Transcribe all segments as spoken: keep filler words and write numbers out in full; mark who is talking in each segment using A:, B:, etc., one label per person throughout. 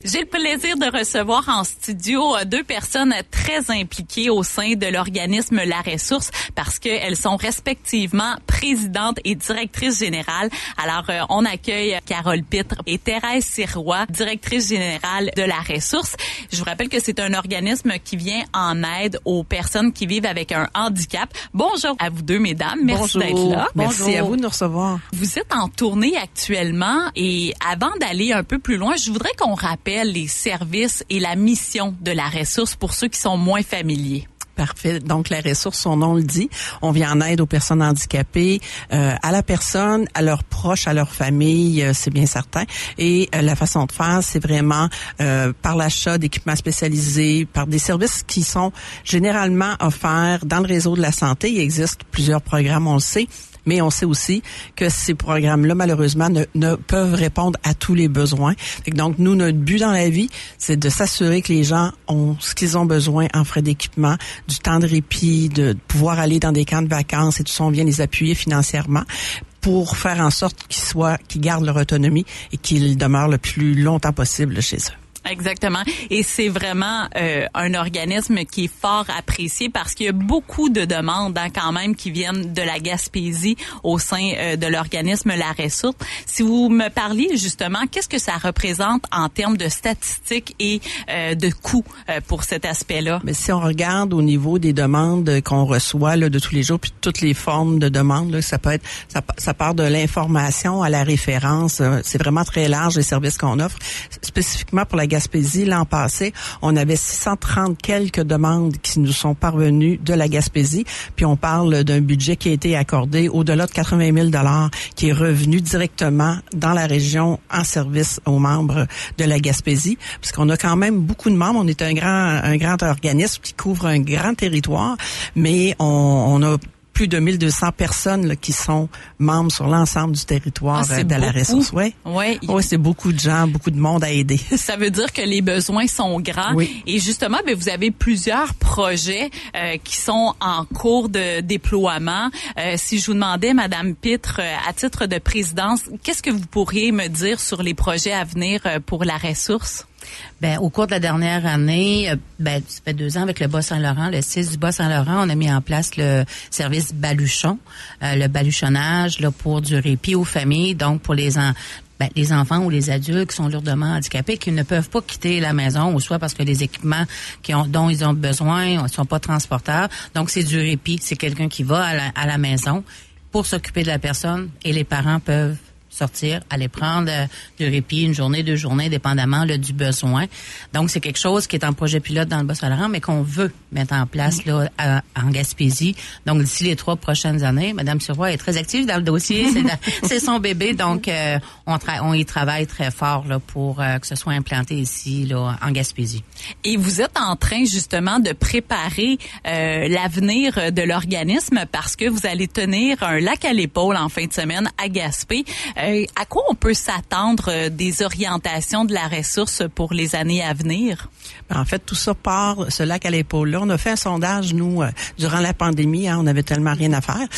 A: J'ai le plaisir de recevoir en studio deux personnes très impliquées au sein de l'organisme La Ressource parce qu'elles sont respectivement présidente et directrice générale. Alors, euh, on accueille Carole Pitre et Thérèse Sirois, directrice générale de La Ressource. Je vous rappelle que c'est un organisme qui vient en aide aux personnes qui vivent avec un handicap. Bonjour à vous deux, mesdames. Merci
B: Bonjour.
A: d'être là.
B: Merci
A: Bonjour.
B: à vous de nous recevoir.
A: Vous êtes en tournée actuellement et avant d'aller un peu plus loin, je voudrais qu'on rappelle les services et la mission de La Ressource pour ceux qui sont moins familiers.
B: Parfait. Donc, La Ressource, son nom le dit, on vient en aide aux personnes handicapées, euh, à la personne, à leurs proches, à leur famille, euh, c'est bien certain. Et euh, la façon de faire, c'est vraiment euh, par l'achat d'équipements spécialisés, par des services qui sont généralement offerts dans le réseau de la santé. Il existe plusieurs programmes, on le sait. Mais on sait aussi que ces programmes-là, malheureusement, ne, ne peuvent répondre à tous les besoins. Fait que donc, nous, notre but dans la vie, c'est de s'assurer que les gens ont ce qu'ils ont besoin en frais d'équipement, du temps de répit, de pouvoir aller dans des camps de vacances et tout ça, on vient les appuyer financièrement pour faire en sorte qu'ils soient, qu'ils gardent leur autonomie et qu'ils demeurent le plus longtemps possible chez eux.
A: Exactement. Et c'est vraiment euh, un organisme qui est fort apprécié parce qu'il y a beaucoup de demandes hein, quand même qui viennent de la Gaspésie au sein euh, de l'organisme La Ressource. Si vous me parliez justement, qu'est-ce que ça représente en termes de statistiques et euh, de coûts euh, pour cet aspect-là?
B: Mais si on regarde au niveau des demandes qu'on reçoit là, de tous les jours, puis toutes les formes de demandes, là, ça peut être, ça, ça part de l'information à la référence. Euh, c'est vraiment très large les services qu'on offre, spécifiquement pour la Gaspésie. L'an passé, on avait six cent trente quelques demandes qui nous sont parvenues de la Gaspésie. Puis on parle d'un budget qui a été accordé au-delà de quatre-vingt mille dollars qui est revenu directement dans la région en service aux membres de la Gaspésie. Parce qu'on a quand même beaucoup de membres. On est un grand, un grand organisme qui couvre un grand territoire, mais on, on a plus de mille deux cents personnes là, qui sont membres sur l'ensemble du territoire
A: ah,
B: euh, de La Ressource. Oui,
A: ouais.
B: ouais, c'est beaucoup de gens, beaucoup de monde à aider.
A: Ça veut dire que les besoins sont grands.
B: Oui.
A: Et justement, ben, vous avez plusieurs projets euh, qui sont en cours de déploiement. Euh, si je vous demandais, Madame Pitre, euh, à titre de présidence, qu'est-ce que vous pourriez me dire sur les projets à venir euh, pour La Ressource?
C: Ben, au cours de la dernière année, ben, ça fait deux ans avec le Bas-Saint-Laurent, le C I S du Bas-Saint-Laurent, on a mis en place le service baluchon, euh, le baluchonnage là pour du répit aux familles, donc pour les en, ben, les enfants ou les adultes qui sont lourdement handicapés, qui ne peuvent pas quitter la maison, ou soit parce que les équipements qui ont, dont ils ont besoin ne sont pas transportables. Donc, c'est du répit. C'est quelqu'un qui va à la, à la maison pour s'occuper de la personne et les parents peuvent sortir, aller prendre euh, du répit, une journée, deux journées, dépendamment là, du besoin. Donc, c'est quelque chose qui est en projet pilote dans le Bas-Saint-Laurent, mais qu'on veut mettre en place là à, en Gaspésie. Donc, d'ici les trois prochaines années, Mme Sirois est très active dans le dossier. C'est, dans, c'est son bébé, donc euh, on, tra- on y travaille très fort là, pour euh, que ce soit implanté ici là, en Gaspésie.
A: Et vous êtes en train justement de préparer euh, l'avenir de l'organisme parce que vous allez tenir un lac à l'épaule en fin de semaine à Gaspé. Euh, à quoi on peut s'attendre euh, des orientations de La Ressource pour les années à venir?
B: En fait, tout ça part, ce lac à l'épaule-là. On a fait un sondage, nous, euh, durant la pandémie. Hein, on avait tellement rien à faire.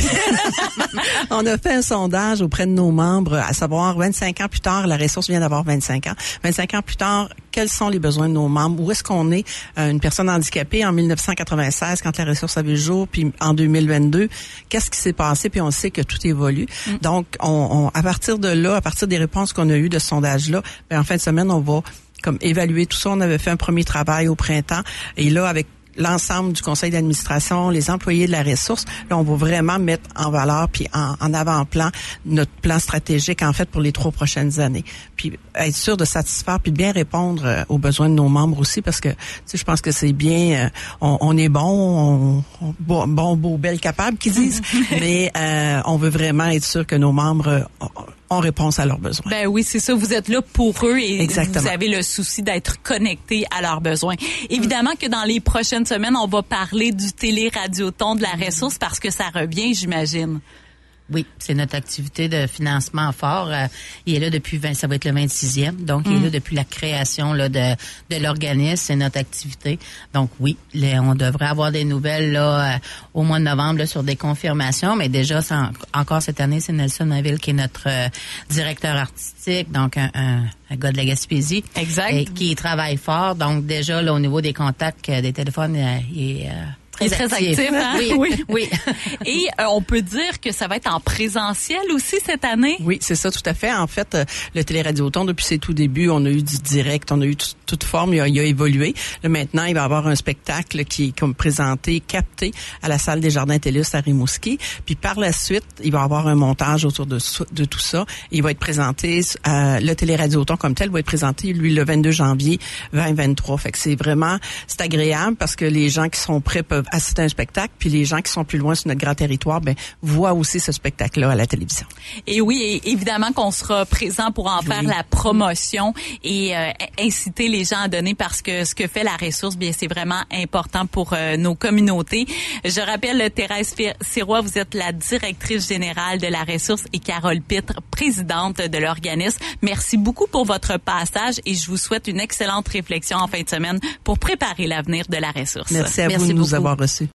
B: On a fait un sondage auprès de nos membres, à savoir vingt-cinq ans plus tard, La Ressource vient d'avoir vingt-cinq ans. vingt-cinq ans plus tard, quels sont les besoins de nos membres? Où est-ce qu'on est? Euh, une personne handicapée en dix-neuf cent quatre-vingt-seize, quand La Ressource avait le jour, puis en deux mille vingt-deux, qu'est-ce qui s'est passé? Puis on sait que tout évolue. Mm. Donc, on, on, à partir de là, à partir des réponses qu'on a eues de ce sondage-là, ben, en fin de semaine, on va comme évaluer tout ça. On avait fait un premier travail au printemps. Et là, avec l'ensemble du conseil d'administration, les employés de La Ressource, là, on va vraiment mettre en valeur puis en, en avant-plan notre plan stratégique, en fait, pour les trois prochaines années. Puis être sûr de satisfaire puis de bien répondre euh, aux besoins de nos membres aussi, parce que, tu sais, je pense que c'est bien, euh, on, on est bon, on, on, bon, bon, beau, belle, capable, qu'ils disent, mais euh, on veut vraiment être sûr que nos membres euh, ont réponse à leurs besoins.
A: Ben oui, c'est ça. Vous êtes là pour eux et
B: Exactement.
A: Vous avez le souci d'être connecté à leurs besoins. Évidemment que dans les prochaines semaines, on va parler du télé-radioton de La Ressource parce que ça revient, j'imagine.
C: Oui, c'est notre activité de financement fort. Euh, il est là depuis vingt, ça va être le vingt-sixième. Donc, mm. il est là depuis la création là, de, de l'organisme. C'est notre activité. Donc, oui, les, on devrait avoir des nouvelles là euh, au mois de novembre là, sur des confirmations. Mais déjà, c'est en, encore cette année, c'est Nelson Maville qui est notre euh, directeur artistique. Donc, un, un, un gars de la Gaspésie.
A: Exact.
C: Et qui travaille fort. Donc, déjà, là, au niveau des contacts, euh, des téléphones, euh, il est... Euh,
A: Très, très actif. actif hein?
C: Oui, oui. oui.
A: Et euh, on peut dire que ça va être en présentiel aussi cette année?
B: Oui, c'est ça, tout à fait. En fait, euh, le Téléradioton, depuis ses tout débuts, on a eu du direct, on a eu t- toute forme, il a, il a évolué. Là, maintenant, il va y avoir un spectacle qui est comme présenté, capté à la salle des Jardins Télus à Rimouski. Puis par la suite, il va y avoir un montage autour de, de tout ça. Et il va être présenté, euh, le Téléradioton comme tel va être présenté, lui, le vingt-deux janvier vingt vingt-trois. Fait que c'est vraiment, c'est agréable parce que les gens qui sont prêts peuvent assister à un spectacle, puis les gens qui sont plus loin sur notre grand territoire, ben voient aussi ce spectacle-là à la télévision.
A: Et oui, et évidemment qu'on sera présent pour en oui. faire la promotion et euh, inciter les gens à donner parce que ce que fait la ressource, bien c'est vraiment important pour euh, nos communautés. Je rappelle, Thérèse Sirois, vous êtes la directrice générale de la ressource et Carole Pitre, présidente de l'organisme. Merci beaucoup pour votre passage et je vous souhaite une excellente réflexion en fin de semaine pour préparer l'avenir de la ressource.
B: Merci à
C: Merci
B: vous de nous
C: beaucoup.
B: avoir reçus.